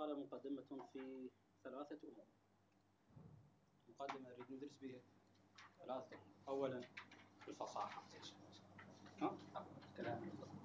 قال مقدمة في ثلاثة أمور. مقدمة نريد ندرس بها ثلاثة. أولا الفصاحة. كلام.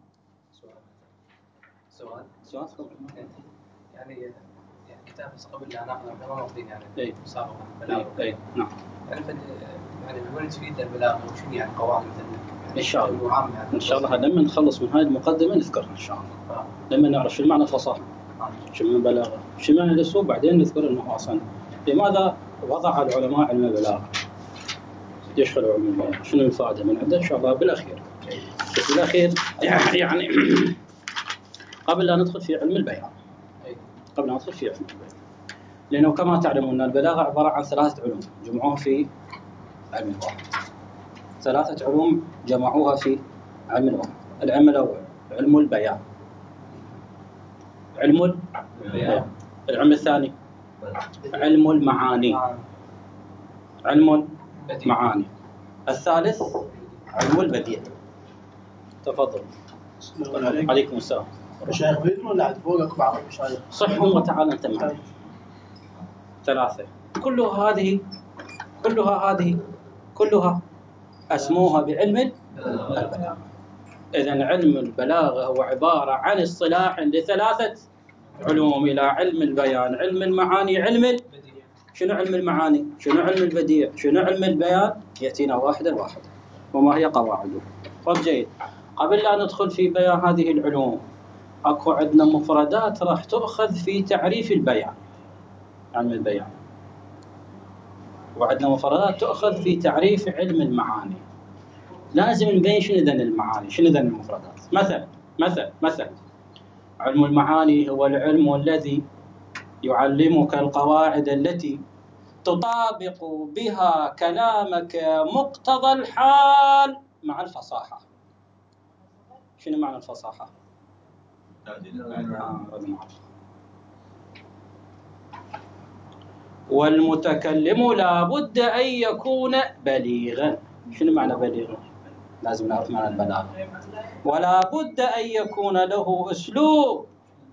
سؤال يعني كتاب قبل لا ناخذ ما واخذين يعني مسابقة البلاغة. نعم. يعني وين تفيد البلاغة وشو يعني قواعد مثل إن شاء الله. يعني إن شاء الله لما نخلص من هذه المقدمة نذكرها إن شاء الله. لما نعرف شو معنى الفصاحة. شو معنى البلاغة. شو معنى الأسلوب بعدين نذكر إنه أصلا لماذا وضع العلماء علم البلاغة. يشغل علم البلاغة. شنو الفائدة من عنده إن شاء الله بالأخير. بس بالأخير يعني قبل لا ندخل في علم البيان. لأنه كما تعلمون البلاغة عبارة عن ثلاثة علوم جمعوها في علم واحد. ثلاثة علوم جمعوها في علم واحد. العلم الأول علم البيان. العلم الثاني علم المعاني. الثالث علم البديع. تفضل. عليكم السلام. مشايخ بيدرون ولا عاد فوقك بعض المشايخ؟ صحهم وتعالى انت معي. ثلاثة. كلها اسموها بعلم البلاغة. إذن علم البلاغة هو عبارة عن اصطلاح لثلاثة علوم إلى علم البيان، علم المعاني، شنو علم المعاني؟ شنو علم البديع؟ شنو علم البيان؟ يأتينا واحدا وما هي قواعده؟ طيب جيد. قبل لا ندخل في بيان هذه العلوم أكو عندنا مفردات راح تؤخذ في تعريف البيان، علم البيان، وعندنا مفردات تؤخذ في تعريف علم المعاني. لازم نبين شنو ذن المعاني، شنو ذن المفردات. مثلا علم المعاني هو العلم الذي يعلمك القواعد التي تطابق بها كلامك مقتضى الحال مع الفصاحة. شنو معنى الفصاحة؟ والمتكلم لا بد أن يكون بليغا. شنو معنى بليغا؟ لازم نعرف معنى البلاغة. ولا بد أن يكون له أسلوب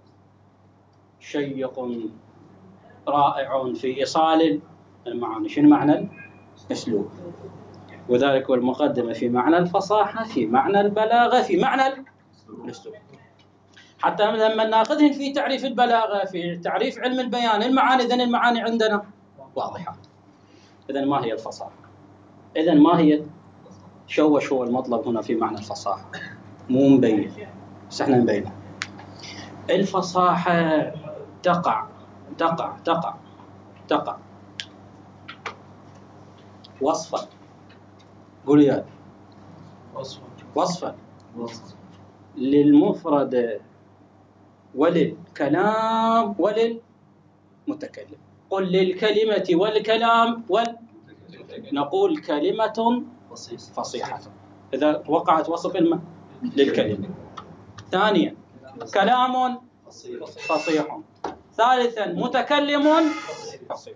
شيق رائع في إيصال المعاني. شنو معنى الأسلوب؟ وذلك والمقدمة في معنى الفصاحة، في معنى البلاغة، في معنى الأسلوب. حتى لما ناخذهم في تعريف البلاغة، في تعريف علم البيان، المعاني، إذن المعاني عندنا واضحة. إذن ما هي الفصاحة؟ إذن ما هي شو المطلب هنا في معنى الفصاحة؟ مو مبين، بس احنا نبينها. الفصاحة تقع وصفا. قولوا يا وصفا للمفرد وللكلام وللمتكلم. قل للكلمة والكلام نقول كلمة فصيحة إذا وقعت وصف للكلمة. ثانيا كلام فصيح. ثالثا متكلم فصيح.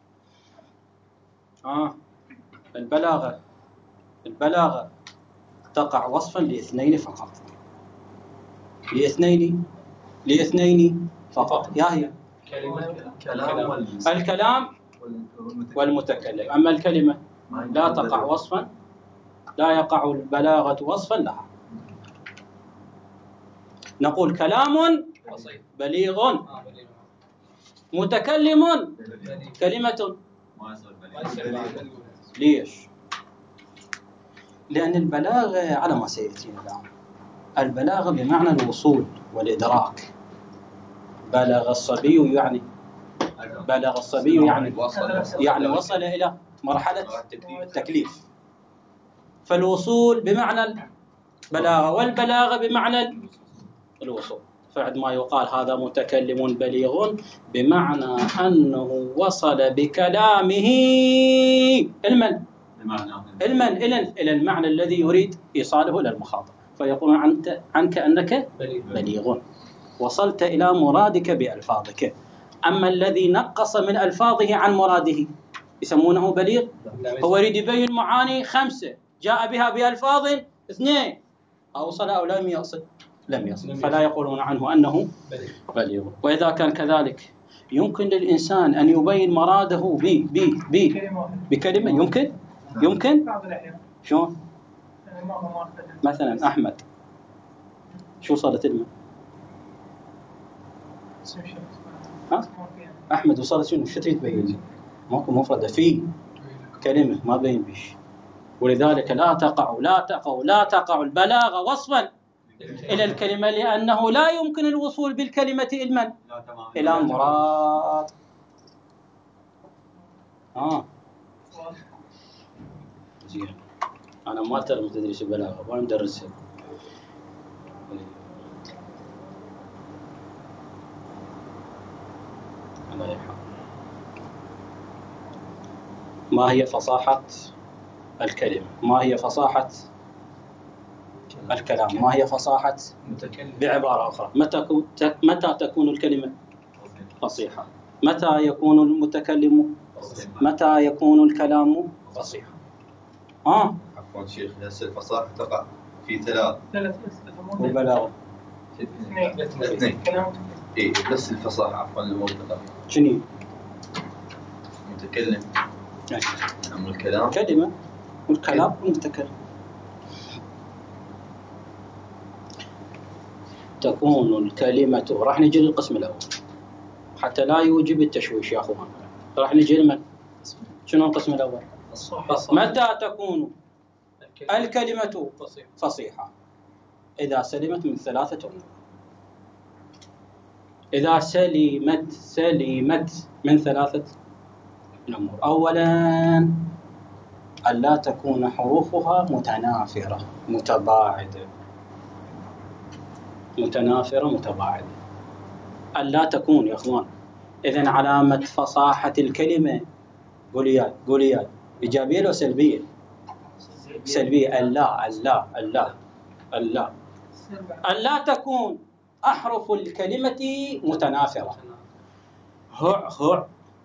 البلاغة تقع وصفا لاثنين فقط. لاثنين فقط. يا هي الكلام والمتكلم. أما الكلمة لا تقع وصفا، لا يقع البلاغة وصفا لها. نقول كلام بليغ، متكلم كلمة. ليش؟ لأن البلاغة على ما سيأتينا الآن، البلاغة بمعنى الوصول والإدراك. بلغ الصبي يعني وصل إلى مرحلة التكليف. فالوصول بمعنى البلاغة، والبلاغة بمعنى الوصول. فعندما يقال هذا متكلم بليغ بمعنى أنه وصل بكلامه إلى المعنى الذي يريد إيصاله إلى المخاطب، فيقول عنك أنك بليغ، وصلت إلى مرادك بألفاظك. أما الذي نقص من ألفاظه عن مراده يسمونه بليغ. هو يريد يبين معاني 5 جاء بها بألفاظ 2، أوصل أو لم يصل، فلا يقولون عنه أنه بليغ. وإذا كان كذلك يمكن للإنسان أن يبين مراده بكلمة. يمكن بعض الأحيان. شلون؟ مثلا أحمد، شو صارت لنا؟ أحمد وصارت شنو؟ شو تريد تبين؟ ماكو مفردة في كلمة ما بين بيش. ولذلك لا تقع البلاغة وصفا إلى الكلمة، لأنه لا يمكن الوصول بالكلمة إلى المراد. زين، أنا ما ترى تدريس البلاغة وأنا مدرسها. ما هي فصاحة الكلمة؟ ما هي فصاحة الكلام؟ ما هي فصاحة بعبارة أخرى، متى تكون الكلمة فصيحة؟ متى يكون المتكلم؟ متى يكون الكلام فصيحا؟ عفوا شيخ، هسه الفصاحة تقع في ثلاث والبلاغة اثنين. إيه بس الفصاحة عفوا الموضوع شنو؟ متكلم أم الكلام؟ كلمة والكلام والمتكلم. تكون الكلمة، راح نجي للقسم الأول حتى لا يوجب التشويش يا أخوان. راح نجي لمن؟ شنو القسم الأول؟ متى تكون الكلمة فصيحة؟ إذا سلمت من ثلاثة أمور. إذا سلمت من ثلاثة أمور. أولاً، ألا تكون حروفها متنافرة متباعدة. ألا تكون يا أخوان. إذن علامة فصاحة الكلمة قولي إيجابية أو سلبية؟ سلبية. ألا تكون أحرف الكلمة متنافرة. هع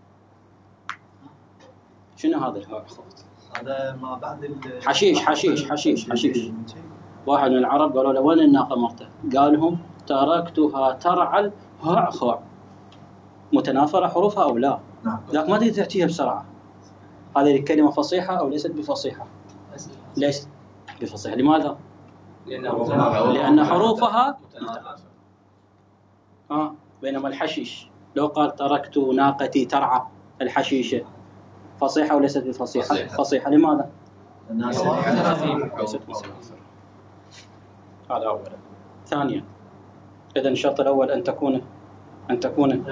شنو هذا الهع؟ هذا ما بعد حشيش. واحد من العرب قالوا له وين الناقة مرته؟ قالهم تركتها ترعى الهع. متنافرة حروفها أو لا؟ ذاك ما تقدر تحكيها بسرعة. هذه الكلمة فصيحة أو ليست بفصيحة؟ ليست بفصيحة. لماذا؟ لأن حروفها متنافرة. بينما الحشيش لو قال تركت ناقتي ترعى الحشيشة، فصيحة وليست بفصيحة؟ فصيحة. لماذا؟ ليست متنافرة. هذا أولا. ثانيا، إذن الشرط الأول أن تكون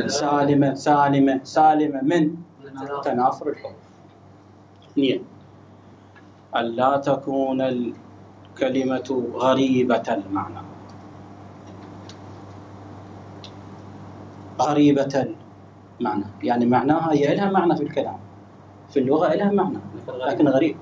سالمة من تنافر الحروف. اثنين، ألا تكون الكلمة غريبة المعنى. يعني معناها هي لها معنى في الكلام، في اللغة لها معنى لكن غريب.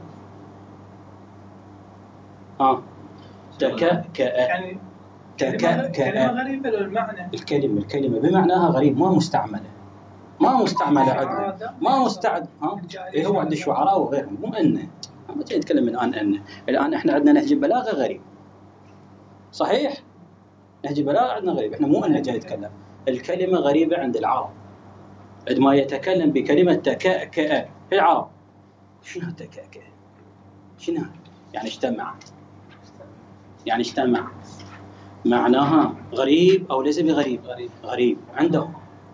يعني كلمة غريبة للمعنى. الكلمة بمعناها غريب، ما مستعملة عندنا، ما مستعد. هو عند الشعراء وغيرهم. مو أن ما نتكلم الآن إحنا عندنا نهج البلاغة غريب، صحيح؟ نهج البلاغة عندنا غريب. إحنا مو أن جاي نتكلم. الكلمة غريبة عند العرب. عندما يتكلم بكلمة تكأكأ في العرب، شنو تكأكأ؟ شنو يعني اجتمع. معناها غريب أو ليس بغريب؟ غريب عندهم.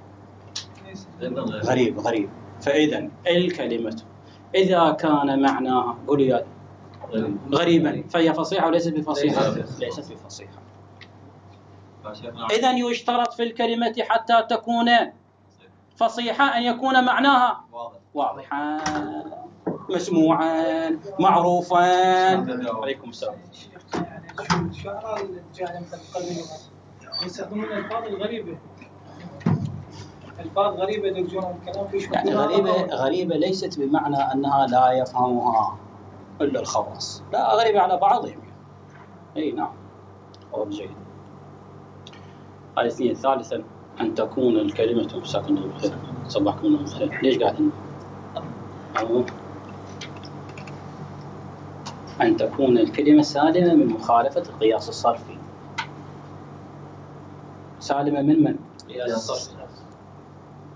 غريب. فإذا الكلمة إذا كان معناها غريبا فهي فصيحة وليست بفصيحة؟ ليست بفصيحة. إذن يشترط في الكلمة حتى تكون فصيحة أن يكون معناها واضحا مسموعا معروفا. عليكم السلام. يعني الشعراء الجاهلين القليل يستخدمون الألفاظ الغريبة. ألفاظ غريبة يدرجون الكلام في شعراء. يعني غريبة ليست بمعنى أنها لا يفهمها إلا الخواص، لا، غريبة على بعضهم. أي نعم، قول جيد. هذه اثنين. ثالثا، أن تكون الكلمة مساكن الله بالخير. صبحكم الله بالخير. ليش قاعدين؟ أن تكون الكلمة سالمة من مخالفة القياس الصرفي. سالمة من؟ قياس الصرفي.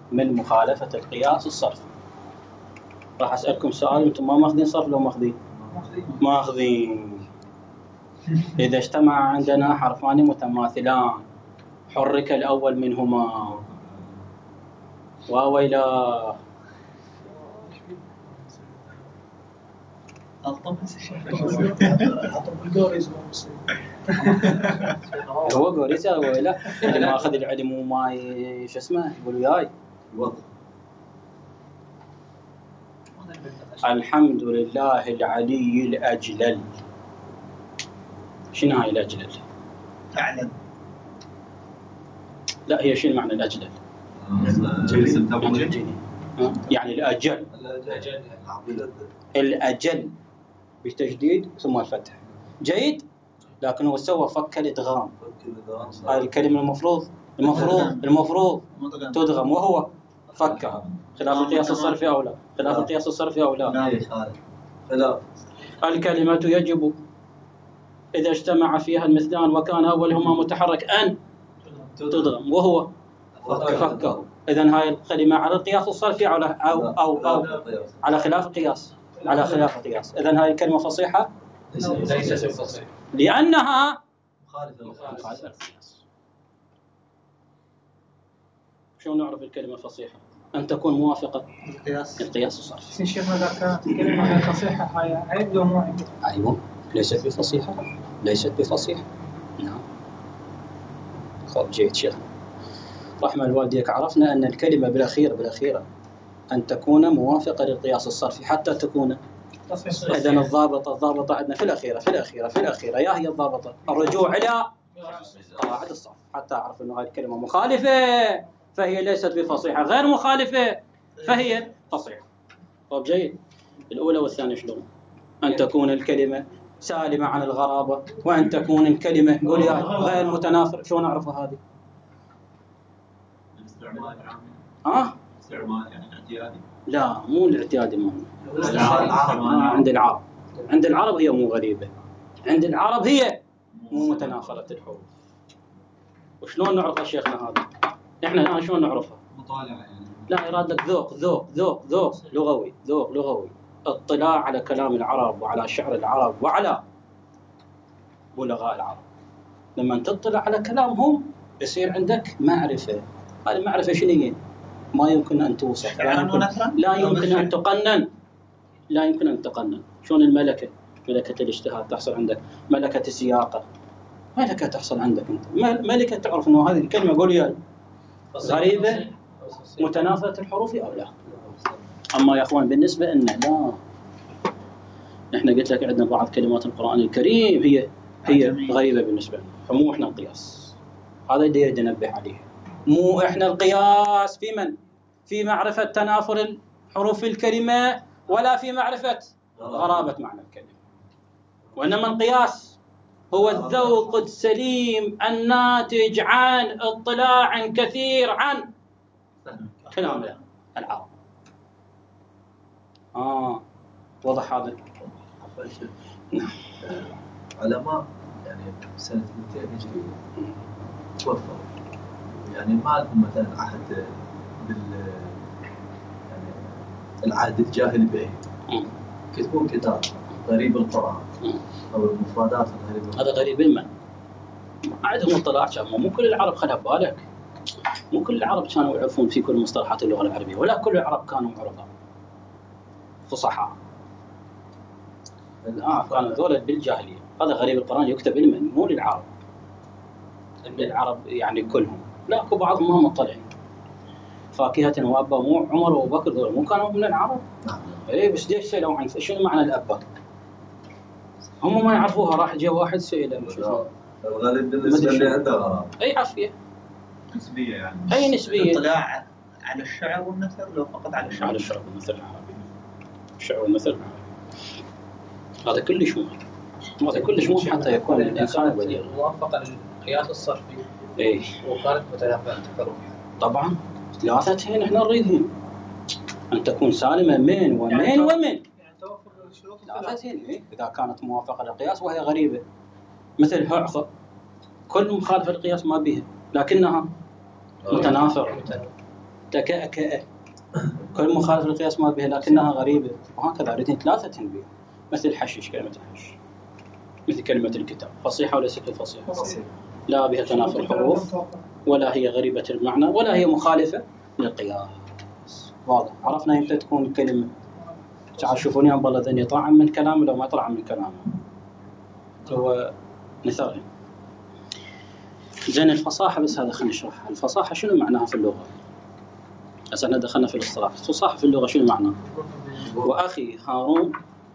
من مخالفة القياس الصرفي. راح أسألكم سؤال، أنتم ما ماخذين صرف لو ماخذين؟ ماخذين. إذا اجتمع عندنا حرفان متماثلان حرك الأول منهما وويلا هو قوريسا ولا اللي ما أخذ العلم وما شو اسمه يقول وياي الحمد لله العلي الأجلل. شنو هاي الأجلل؟ أعلم. لا هي شنو معنى الأجلل؟ يعني الأجل. الأجل بتجديد ثم الفتح. جيد. لكن هو سوى فك الإدغام. هاي الكلمة المفروض تدغم وهو فكها. خلاف القياس الصرفي أو لا؟ خلاف القياس الصرفي أو لا؟ خلاف. الكلمة يجب إذا اجتمع فيها المثلان وكان أولهما متحرك أن تدغم وهو فكه. إذن هاي الكلمة على القياس الصرفي أو على خلاف القياس؟ على خلاف القياس. إذن هاي الكلمة فصيحة؟ ليست بفصيحة لأنها مخالفة القياس. شلون نعرف الكلمة فصيحة؟ أن تكون موافقة القياس الصرفي. شيخنا إذا كانت الكلمة غير فصيحة هاي عيب لو مو عيب؟ أيوة ليست بفصيحة. نعم. خب جيد شيخ رحمة الوالديك. عرفنا أن الكلمة بالأخيرة أن تكون موافقة للقياس الصرفي حتى تكون. إذن الضابطة عندنا في الأخيرة يا هي الضابطة الرجوع إلى قواعد الصرف حتى أعرف أن هذه الكلمة مخالفة فهي ليست بفصيحة، غير مخالفة فهي فصيحة. طيب جيد. الأولى والثانية شلون؟ أن تكون الكلمة سالمة عن الغرابة وأن تكون الكلمة غير متنافر. شلون نعرف هذه؟ الاستعمال يعني اعتيادي. لا مو الاعتيادي عند العرب هي مو غريبة. عند العرب هي مو متنافرة الحروف. وشلون نعرف شيخنا هذا؟ احنا الآن شلون نعرفها؟ مطالعة يعني. لا يراد لك ذوق لغوي اطلاع على كلام العرب وعلى شعر العرب وعلى بلغاء العرب. لما تطلع على كلامهم يصير عندك معرفة. هذه المعرفة شنو هي؟ ما يمكن أن توصف، لا يمكن أن تقنن. شلون ملكة الاجتهاد تحصل عندك، ملكة السياقة، ملكة تحصل عندك أنت، ملكة تعرف أنه هذه الكلمة قولي غريبة متنافرة الحروف أو لا. أما يا أخوان بالنسبة لنا لا، نحن قلت لك عندنا بعض كلمات القرآن الكريم هي غريبة بالنسبة لنا، فمو إحنا القياس. هذا اللي يريد ننبه عليه. مو إحنا القياس في من؟ في معرفة تنافر الحروف الكلمة ولا في معرفة غرابة معنى الكلمة. وإنما القياس هو الذوق السليم الناتج عن اطلاع كثير عن كلام العرب. واضح هذا؟ نعم. علماء يعني سنة 200 هجرية توفوا، يعني ما لهم مثلا عهد يعني العهد الجاهلي به، كتبوا كتاب غريب القرآن أو المفردات الغريبة. هذا غريب المعنى. عندهم اطلاع كامل. مو كل العرب خلها بالك، مو كل العرب كانوا يعرفون في كل مصطلحات اللغة العربية، ولا كل العرب كانوا عرباء فصحاء. كانوا ذولا بالجاهلية. هذا غريب القرآن يكتب علما مو للعرب يعني كلهم، لا بعضهم ما مطلعين. فاكهة وأبا مو عمر وأبو بكر ذولا مو كانوا من العرب. بس ليش سألوا عن شنو معنى الأبا؟ هم ما يعرفوها. راح جاء واحد سئله الغالب بالنسبة لي عنده غرام. أي عافية نسبية يعني. أي نسبية. الاطلاع على الشعر والنثر لو فقط على الشعر والنثر العربي. الشعر والنثر العربي هذا كلش مهم. هذا كلش مهم حتى يكون الإنسان بديع. موافقة للقياس الصرفي. وكانت متنافرة الحروف. طبعا ثلاثتين احنا نريدهم أن تكون سالمة من ومن ثلاثتين. إذا كانت موافقة للقياس وهي غريبة مثل هعصة، كل مخالفة القياس ما بها لكنها متنافرة تكأكأ، كل مخالف للقياس ما به لكنها غريبة، وهكذا أريدين ثلاثة تنبيه، مثل الحشيش، كلمة الحش، مثل كلمة الكتاب، فصيحة وليست الفصيحة، لا بها تنافر حروف، ولا هي غريبة المعنى، ولا هي مخالفة للقياس. واضح؟ عرفنا يمتى تكون الكلمة. تعال شوفوني أنبلا ذن يطلع من كلامه لو ما يطلع من كلامه. هو مثال. زين الفصاحة، بس هذا خلينا نشرحها. الفصاحة شنو معناها في اللغة؟ هسه احنا دخلنا في الاصطلاح. الفصاحة في اللغة شنو معناها؟ وأخي هارون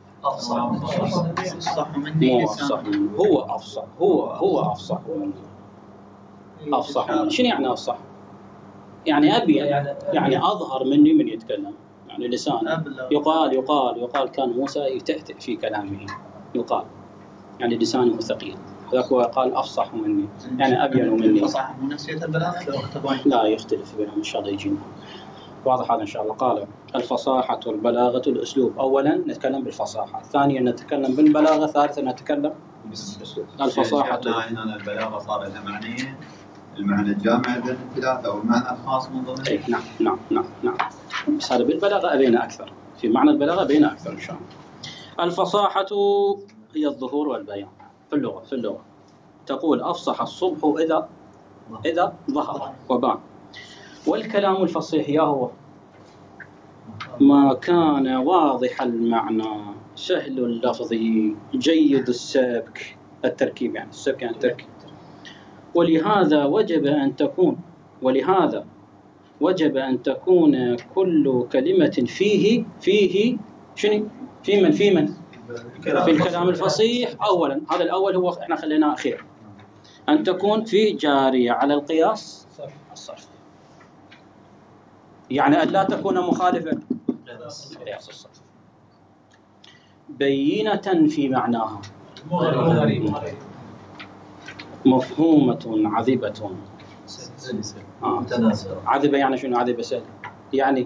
أفصح مني مو أفصح مني، هو أفصح، هو أفصح مني. أفصح مني شنو يعني أفصح؟ يعني أبين، يعني أظهر مني من يتكلم، يعني لسانه. يقال كان موسى يتأتئ في كلامه، يقال يعني لسانه ثقيل، هذاك هو قال أفصح مني، يعني أبين مني. فصح من نفسية البلاغة لو اكتبوا لا يختلف بينهم إن شاء الله يجينا. واضح هذا إن شاء الله. قال الفصاحة والبلاغة الأسلوب. أولا نتكلم بالفصاحة، ثانيا نتكلم بالبلاغة، ثالثا نتكلم بالأسلوب. الفصاحة هنا البلاغة صار لها معنيين، المعنى الجامع بين الثلاثة والمعنى الخاص من ضمن. نعم. بس هذا بالبلاغة أبينا أكثر، في معنى البلاغة أبينا أكثر إن شاء الله. الفصاحة هي الظهور والبيان في اللغة. تقول أفصح الصبح إذا ظهر وبان. والكلام الفصيح يا هو ما كان واضح المعنى، سهل اللفظ، جيد السبك، التركيب يعني السبك يعني التركيب. ولهذا وجب أن تكون كل كلمة فيه شنو؟ في من في الكلام الفصيح. أولا هذا الأول هو احنا خليناه أخير، أن تكون في جارية على القياس الصرف، يعني أن لا تكون مخالفة لقياس الصرف، بينة في معناها، مفهومة، عذبة. عذبة يعني شنو؟ عذبة سهل، يعني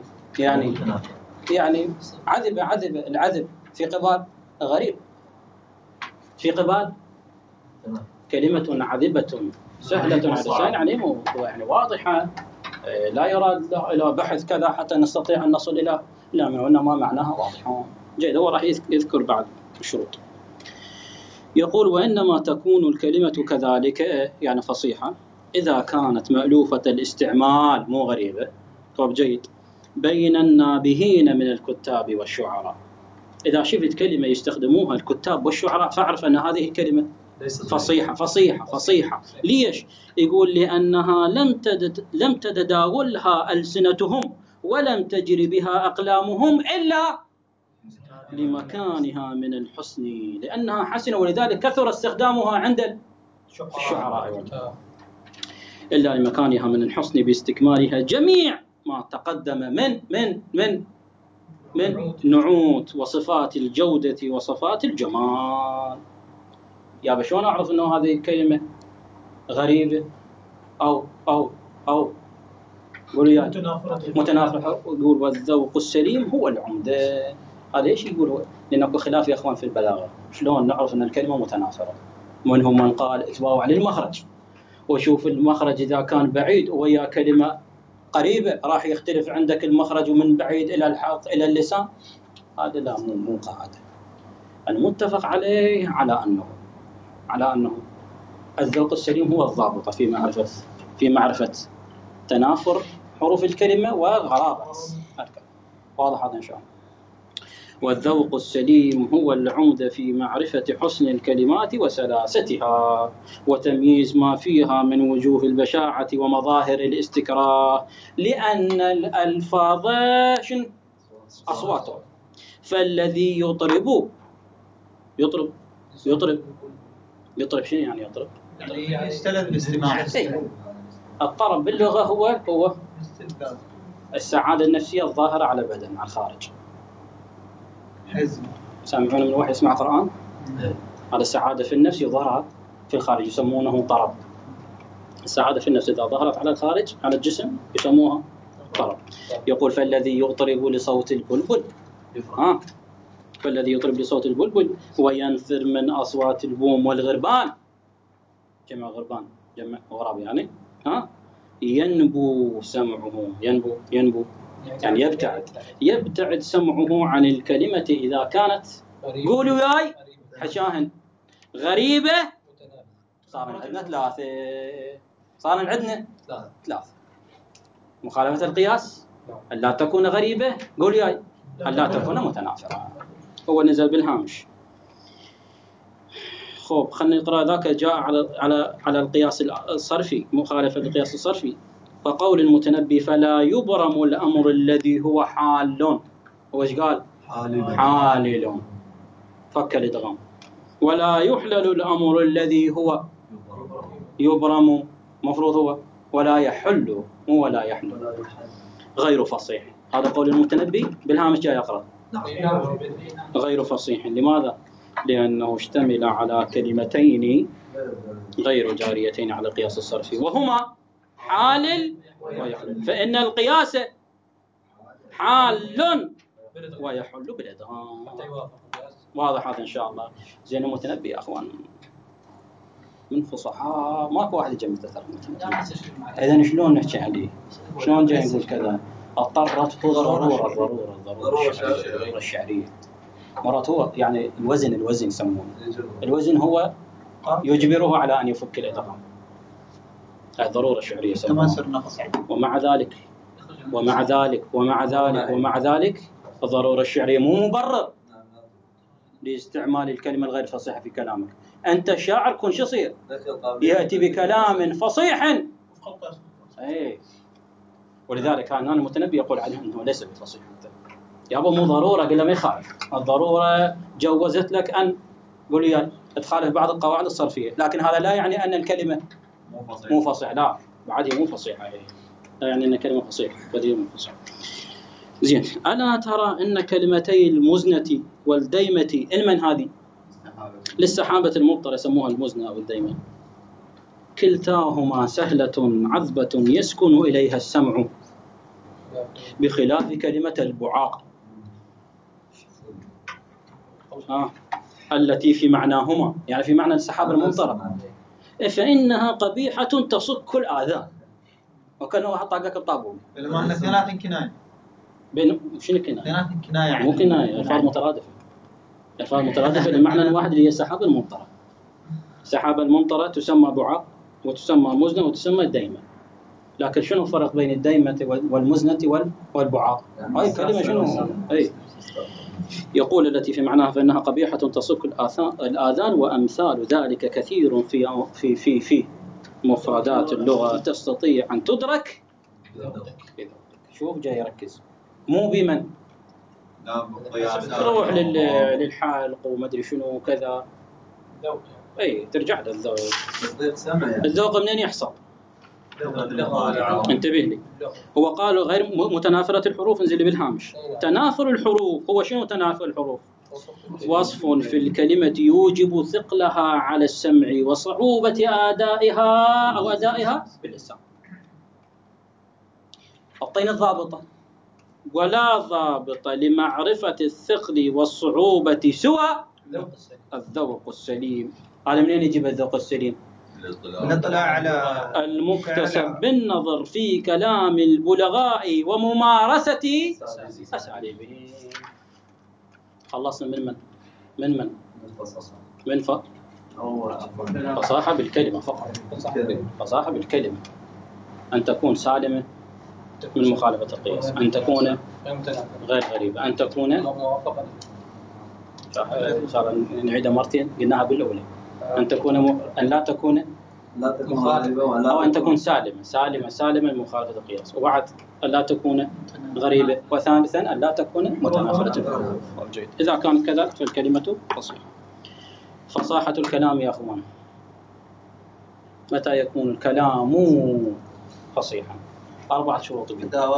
عذبة. العذب في قبال غريب، في قبال كلمة عذبة سهلة على اللسان، يعني واضحة، لا يراد إلى بحث كذا حتى نستطيع أن نصل إلى لا، وإنما معناها واضحة. جيد. هو راح يذكر بعد الشروط. يقول وإنما تكون الكلمة كذلك، يعني فصيحة، إذا كانت مألوفة الاستعمال، مو غريبة. طب جيد. بين النابهين من الكتاب والشعراء. إذا شفت كلمة يستخدموها الكتاب والشعراء فاعرف أن هذه كلمة فصيحة. ليش؟ يقول لأنها لم تتداولها ألسنتهم ولم تجري بها أقلامهم إلا لمكانها من الحسن، لأنها حسنة، ولذلك كثر استخدامها عند الشعراء، إلا لمكانها من الحسن باستكمالها جميع ما تقدم من نعوت وصفات الجودة وصفات الجمال. يا بشون أعرف أنه هذه الكلمة غريبة أو متنافرة؟ يقول والذوق السليم هو العمدة. هذا ايش يقول هو؟ لأنه خلاف يا أخوان في البلاغة. شلون نعرف أن الكلمة متنافرة؟ منهم من قال اتباع على المخرج، وشوف المخرج إذا كان بعيد ويا كلمة قريبة راح يختلف عندك المخرج من بعيد إلى الحلق إلى اللسان. هذا لا، مو قاعدة. المتفق عليه على أنه الذوق السليم هو الضابط في معرفة تنافر حروف الكلمة وغرابة. واضح هذا إن شاء الله. والذوق السليم هو العمدة في معرفة حسن الكلمات وسلاستها وتمييز ما فيها من وجوه البشاعة ومظاهر الاستكراه، لأن الألفاظ أصوات. فالذي يطرب شنو يعني يطرب؟ يعني يستلذ باستماع. الطرب باللغة هو السعادة النفسية الظاهرة على البدن، على الخارج. سامعون من واحد يسمع قرآن؟ هذا السعادة في النفس يظهر في الخارج، يسمونه طرب. السعادة في النفس إذا ظهرت على الخارج على الجسم يسموها طرب. يقول فالذي يطرب لصوت البلبل، فالذي يطرب لصوت البلبل وينثر من أصوات البوم والغربان، جمع غربان جمع غراب يعني، ينبو سمعه، ينبو يعني يبتعد سمعه عن الكلمة إذا كانت، قولوا وياي حشاهن، غريبة. صار عندنا ثلاثة. مخالفة القياس ألا تكون غريبة، قولوا وياي ألا تكون متنافرة. هو نزل بالهامش. خوب خلينا نقرأ ذاك جاء على القياس الصرفي، مخالفة القياس الصرفي. فقول المتنبي فلا يبرم الأمر الذي هو حال. هو ايش قال؟ حالل. فك الادغام. ولا يحلل الأمر الذي هو يبرم، مفروض هو ولا يحل، مو ولا يحل، غير فصيح. هذا قول المتنبي بالهامش جاي يقرأ غير فصيح. لماذا؟ لأنه اشتمل على كلمتين غير جاريتين على القياس الصرفي، وهما حال ويحل. فإن القياس حال ويحل بالإدغام. واضح هذا إن شاء الله. زين المتنبي يا أخوان من فصحاء ماكو واحد يجمع ترى. إذا شلون نحكي عليه؟ شلون جاي نقول كذا؟ اضطرت الضرورة الشعرية. مرات هو يعني الوزن يسمونه الوزن هو يجبره على أن يفك الإدغام. الضرورة الشعرية يسمونه. ومع ذلك الضرورة الشعرية مو مبرر لاستعمال الكلمة الغير فصيحة في كلامك. أنت شاعر كن شو يصير؟ يأتي بكلام فصيح. ولذلك كان المتنبي يقول عنه أنه ليس بفصيح. يابا مو ضرورة، قل له ما يخالف. الضرورة جوزت لك أن قل لي تخالف بعض القواعد الصرفية، لكن هذا لا يعني أن الكلمة مو فصيحة. لا، بعد مو فصيحة. لا يعني أن الكلمة فصيحة، بديهة مو فصيحة. زين، ألا ترى أن كلمتي المزنة والديمة المن هذه للسحابة المبطرة يسموها المزنة أو الديمة، كلتاهما سهلة عذبة يسكن إليها السمع، بخلاف كلمة البعاق التي في معناهما، يعني في معنى السحابة الممطرة، فإنها قبيحة تصك الآذان. وكانوا واحد طاقك بطابون. المعنى ثلاث كناية. شنو كناية؟ ثلاث كناية. مو كناية، ألفاظ مترادفة لمعنى واحد اللي هي السحابة الممطرة. السحابة الممطرة تسمى بعاق وتسمى مزنة وتسمى ديمة. لكن شنو الفرق بين الديمة والمزنة والبعاق؟ هاي كلمة شنو؟ يقول التي في معناها فإنها قبيحة تصك الآذان، وأمثال ذلك كثير في مفردات اللغة تستطيع أن تدرك. شوف جاي يركز مو بمن تروح للحالق وما أدري شنو كذا. ترجع للذوق. الذوق منين يحصل؟ انتبه لي. هو قالوا غير متنافرة الحروف. انزل بالهامش. تنافر الحروف هو شنو؟ تنافر الحروف وصف في الكلمة يوجب ثقلها على السمع وصعوبة أدائها باللسان. أعطينا الضابطة. ولا ضابط لمعرفة الثقل والصعوبة سوى الذوق السليم. هذا منين يجيب الذوق السليم؟ نطلع على المكتسب بالنظر في كلام البلغاء وممارسة أساليبهم. خلصنا من فصاحة بالكلمة فقط. فصاحة بالكلمة، أن تكون سالمة من مخالفة القياس، أن تكون غير غريبة، أن تكون نعيدها مرتين قلناها بالأولى. أن لا تكون غريبة، أو أن تكون سالمة من مخالفة القياس، وبعد أن لا تكون غريبة، وثالثا أن لا تكون متنافرة الحروف. إذا كانت كذلك فالكلمة فصيحة. فصاحة الكلام يا أخوان، متى يكون الكلام فصيحا؟ 4 شروط به.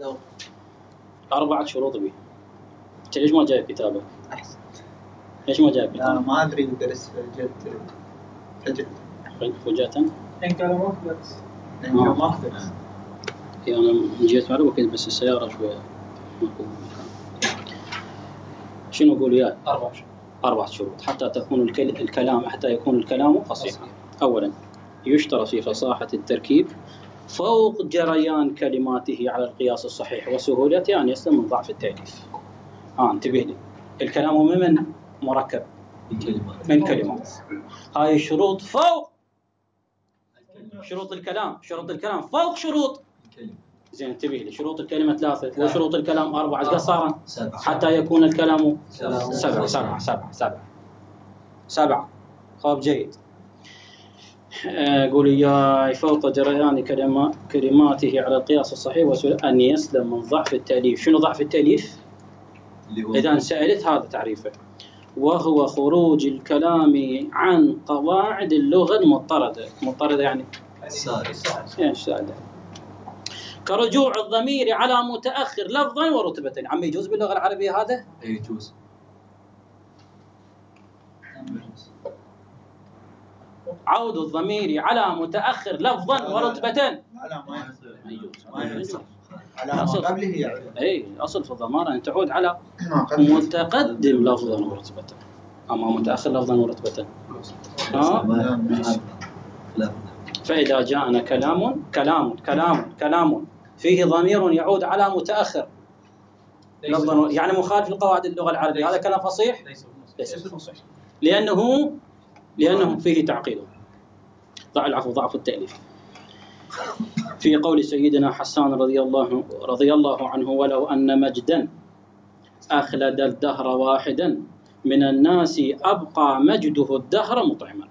4 شروط به. ليش ما جايب كتابه؟ ليش ما جايب كتابه؟ ما أدري درس فجأة إن كان ما درس. أنا جيت معه وكنت بس السيارة شوية. شنو أقول يا 4 شروط حتى تكون حتى يكون الكلام فصيحا. أولا، يشترط في فصاحة التركيب فوق جريان كلماته على القياس الصحيح وسهولته أن يسلم من ضعف التأليف. انتبه لي، الكلام من مركب من كلمات، هاي الشروط فوق شروط الكلام، شروط الكلام فوق شروط زين. انتبه لي، شروط الكلمة 3 وشروط الكلام 4، ايش قد صار حتى يكون الكلام 7. خاب جيد. قول إياي فوق جريان كلماته على القياس الصحيح وسهولته أن يسلم من ضعف التأليف. شنو ضعف التأليف؟ إذا سألت هذا تعريفه، وهو خروج الكلام عن قواعد اللغة المضطردة. مضطردة يعني سادة. كرجوع الضمير على متأخر لفظا ورتبة. عم يجوز باللغة العربية هذا؟ يجوز. عود الضمير على متأخر لفظا ورتبة. لا ما يصير. على ما قبله يعني. اي اصل في الضمانة ان تعود على متقدم لفظا ورتبة، اما متأخر لفظا ورتبة. فإذا جاءنا كلام فيه ضمير يعود على متأخر لفظا، يعني مخالف لقواعد اللغة العربية، هذا كلام فصيح؟ ليس فصيح، لأنه فيه تعقيد. ضعف التأليف. في قول سيدنا حسان رضي الله عنه: ولو أن مجدا أخلد الدهر واحدا من الناس أبقى مجده الدهر مطعما.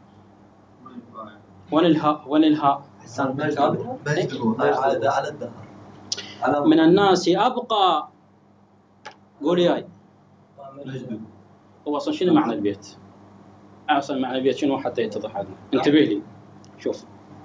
ونلها حسان مجده على الدهر من الناس أبقى. قولي هاي هو أصلا شنو معنى البيت؟ أصلا معنى البيت شنو حتى يتضح لنا؟ انتبه لي، شوف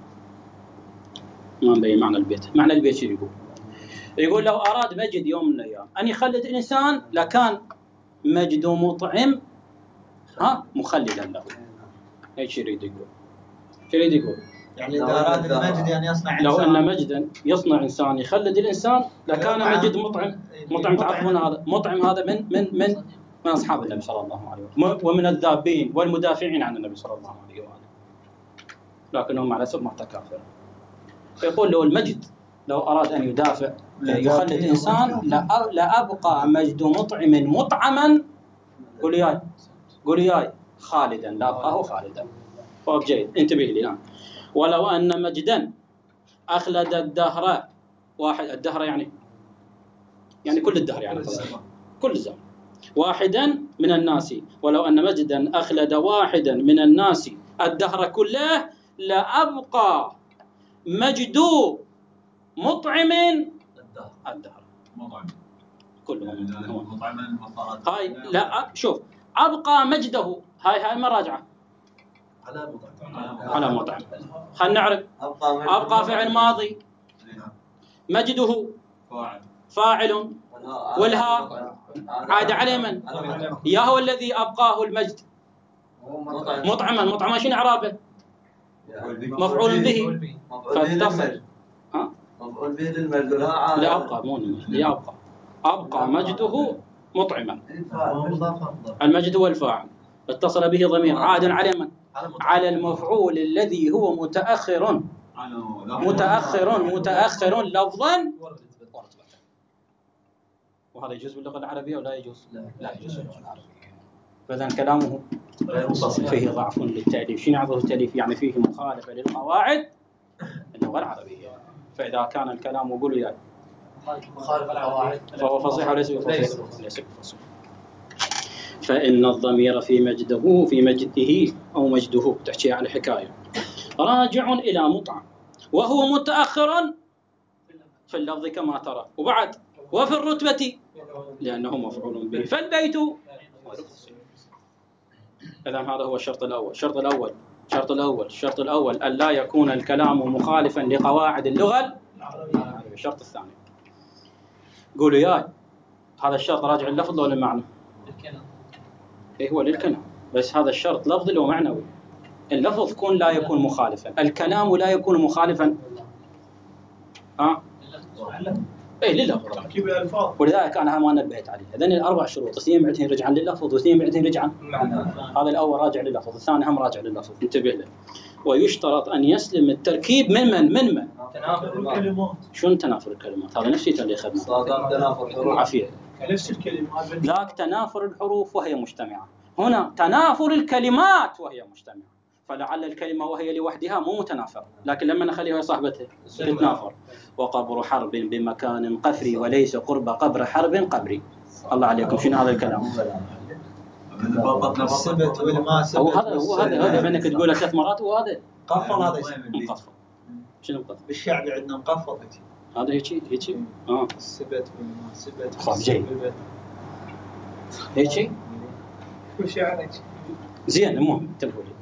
ما نبين معنى البيت. معنى البيت شو يقول لو أراد مجد يوم من الأيام أن يخلد إنسان لكان مجد مطعم مخلدا له. ايش يريد يقول؟ يعني إذا أراد المجد أن يصنع لو إنسان، أن مجدا يصنع إنسان يخلد الإنسان لكان مجد مطعم. تعرفون هذا مطعم، هذا من أصحاب النبي صلى الله عليه وسلم ومن الذابين والمدافعين عن النبي صلى الله عليه وآله، لكنهم على سبب متكافر. فيقول له المجد لو أراد أن يدافع يخلد إنسان لأبقى مجد مطعم مطعما. قولي ياي خالدا، لا أبقاه خالدا. فوق جيد، انتبه لي الآن. ولو أن مجدا أخلد الدهر واحد، الدهر يعني كل الدهر، يعني كل الزمن، واحدا من الناس. ولو أن مجدا أخلد واحدا من الناس الدهر كله لأبقى مجد مطعم الدهر. كلهم هاي. لا شوف، أبقى مجده، هاي مراجعة على مطعم. خلنا نعرف. أبقى فعل ماضي، مجده فاعل، والهاء عاد على من؟ يا هو الذي أبقاه المجد مطعما شنو إعرابه؟ مفعول به، فاتصل. مفعول به للمجد. لا أبقى مو لأبقى، أبقى مجده مطعما. المجد هو الفاعل، اتصل به ضمير عاد على من؟ على المفعول الذي هو متأخر لفظا ورتبة. وهذا يجوز باللغة العربية ولا يجوز؟ لا يجوز باللغة العربية. فإذا كلامه فيه ضعف للتأليف. شنو يعرفه التأليف؟ يعني فيه مخالفة للقواعد اللغة العربية. فإذا كان الكلام يقول يعني مخالف القواعد فهو فصيح وليس بفصيح. فإن الضمير في مجده أو مجده تحكي على حكاية راجع إلى مطعم، وهو متأخر في اللفظ كما ترى، وبعد وفي الرتبة لأنه مفعول به، فالبيت. إذن هذا هو الشرط الأول أن لا يكون الكلام مخالفا لقواعد اللغة العربية. الشرط الثاني قولوا ياي هذا الشرط راجع اللفظ ولا المعنى؟ إيه هو للكلام، بس هذا الشرط لفظي ومعنوي. اللفظ لا يكون مخالفا، الكلام لا يكون مخالفا. اي لللفظ تركيب الالفاظ. ولذلك انا ما نبهت عليه. هذين الاربع شروط، اثنين بعدين رجعا لللفظ واثنين بعدين رجعا هذا الاول راجع لللفظ، الثاني هم راجع لللفظ، انتبه له. ويشترط ان يسلم التركيب من تنافر الكلمات. شنو تنافر الكلمات؟ هذا نفسي اللي اخذناه تنافر حروف عافيه. نفس الكلمات ذاك تنافر الحروف وهي مجتمعه، هنا تنافر الكلمات وهي مجتمعه. فلعل الكلمة وهي لوحدها مو متنافرة، لكن لما نخليها صاحبتها تتنافر. وقبر حرب بمكان قفري وليس قرب قبر حرب قبري. الله عليكم شنو هذا الكلام؟ السبت والما سبت. هو هذا منك تقوله 3 مرات وهذا مقفل. هذا اسمه مقفل. شنو مقفل؟ بالشعب عندنا مقفل هذا هيك السبت والما سبت. صعب جيد هيك وش يعني؟ زين. المهم انتبهوا لي.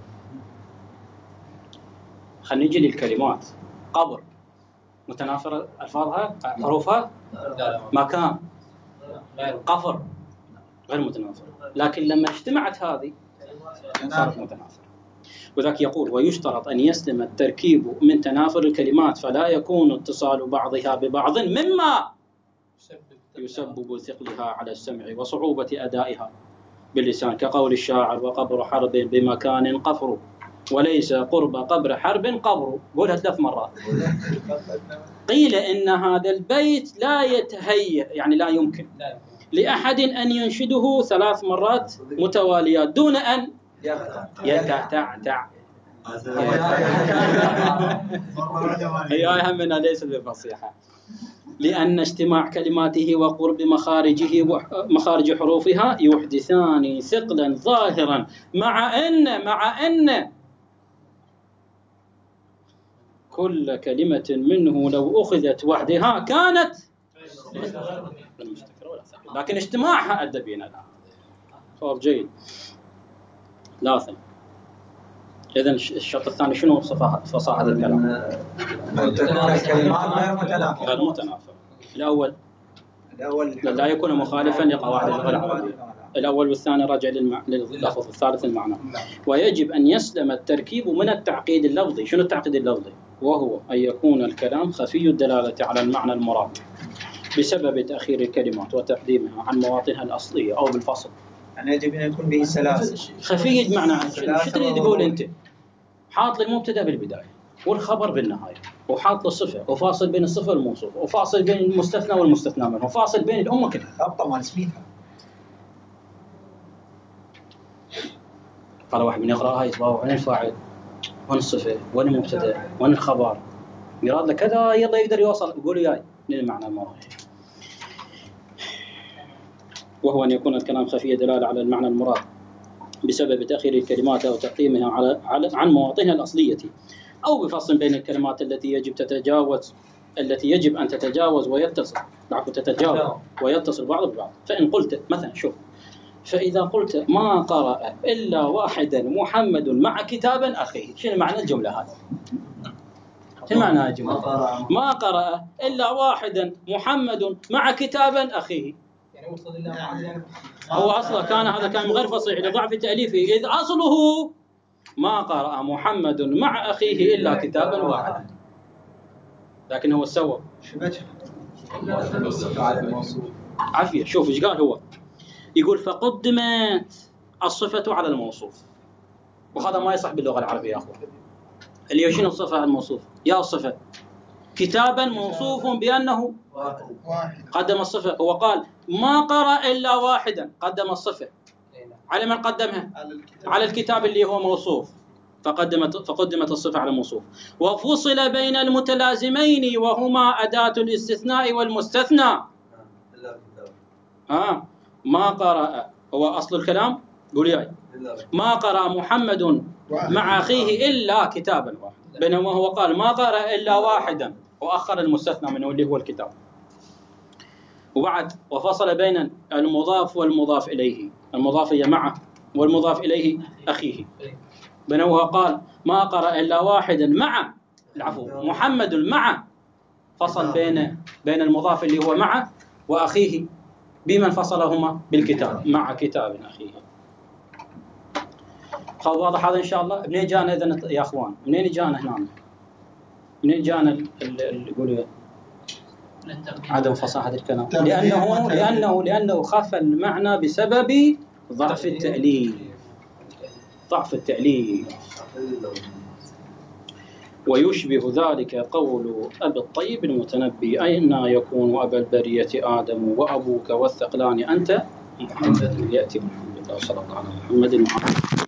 خلينا نجي للكلمات. قبر متنافرة ألفاظها حروفها؟ مكان قفر غير متنافرة، لكن لما اجتمعت هذه صارت متنافرة. وذاك يقول ويشترط أن يسلم التركيب من تنافر الكلمات فلا يكون اتصال بعضها ببعض مما يسبب ثقلها على السمع وصعوبة أدائها باللسان، كقول الشاعر وقبر حرب بمكان قفر وليس قرب قبر حرب قبر. قولها 3 مرات. قيل إن هذا البيت لا يتهيأ، يعني لا يمكن لأحد أن ينشده 3 مرات متواليات دون أن يتتعتع. هي همنا ليس بالفصيحة، لأن اجتماع كلماته وقرب مخارج حروفها يحدثان ثقلا ظاهرا، مع أن كل كلمة منه لو أخذت وحدها كانت المستكرة ولا ثقيل، لكن اجتماعها أدى بنا الآن. صواب جيد. لاثم. إذن الشرط الثاني شنو؟ فصاحة الكلام. غير متنافر. الأول لا يكون مخالفا لقواعد اللغة العربية. الأول والثاني راجع لللفظ، الثالث المعنى. ويجب أن يسلم التركيب من التعقيد اللفظي. شنو التعقيد اللفظي؟ وهو أن يكون الكلام خفي الدلالة على المعنى المراد بسبب تأخير الكلمات وتقديمها عن مواطنها الأصلية أو بالفصل. يعني يجب أن يكون به سلاسل. خفي بمعنى شو تريد تقول أنت؟ حاط المبتدأ بالبداية والخبر بالنهاية، وحاط الصفة وفاصل بين الصفة والموصوف، وفاصل بين المستثنى والمستثنى منه، وفاصل بين الأمة كلها. ربطة مال اسميها. قال واحد من يقرأها يتباوع وين الفاعل وين الصفة وين المبتدأ وين الخبر، يراد له كذا يلا يقدر يوصل يقول وياي للمعنى المراد. وهو أن يكون الكلام خفي دلالة على المعنى المراد بسبب تأخير الكلمات أو تقديمها عن مواطنها الأصلية، أو بفصل بين الكلمات التي يجب أن تتجاوز ويتصل بعض ببعض. فإن قلت مثلا شوف، فإذا قلت ما قرأ إلا واحدا محمد مع كتاب أخيه، شنو معنى الجملة هذه؟ شنو معنى الجملة؟ ما قرأ إلا واحدا محمد مع كتاب أخيه. هو أصلا هذا كان غير فصيح لضعف تأليفه، إذ أصله ما قرأ محمد مع أخيه إلا كتابا واحدا، لكن هو سوى عافية. شوف إيش قال هو، يقول فقدمت الصفة على الموصوف، وهذا ما يصح باللغة العربية يا أخوة. اللي يشين الصفة على الموصوف يا الصفة كتابا موصوف بأنه قدم الصفة. هو قال ما قرأ إلا واحدا، قدم الصفة على من قدمها؟ على الكتاب اللي هو موصوف، فقدمت الصفة على الموصوف. وفصل بين المتلازمين وهما أداة الاستثناء والمستثنى. ما قرأ هو أصل الكلام، قول ياي ما قرأ محمد مع أخيه إلا كتابا واحد، بينما هو قال ما قرأ إلا واحدا وأخر المستثنى منه اللي هو الكتاب. وبعد وفصل بين المضاف والمضاف إليه، المضاف هي معه والمضاف إليه أخيه، بينما هو قال ما قرأ إلا واحدا مع محمد مع، فصل بين المضاف اللي هو معه وأخيه بمن فصلهما؟ بالكتاب، مع كتاب أخيه. واضح هذا إن شاء الله. منين جانا إذن يا أخوان؟ منين جانا هنا؟ منين جانا يقولوا عدم فصاحة الكلام، لأنه خف المعنى بسبب ضعف التأليف. ويشبه ذلك قول أبي الطيب المتنبي: أين يكون أبا البرية آدم وأبوك والثقلان أنت محمد. يأتي محمد الله صلى الله عليه محمد.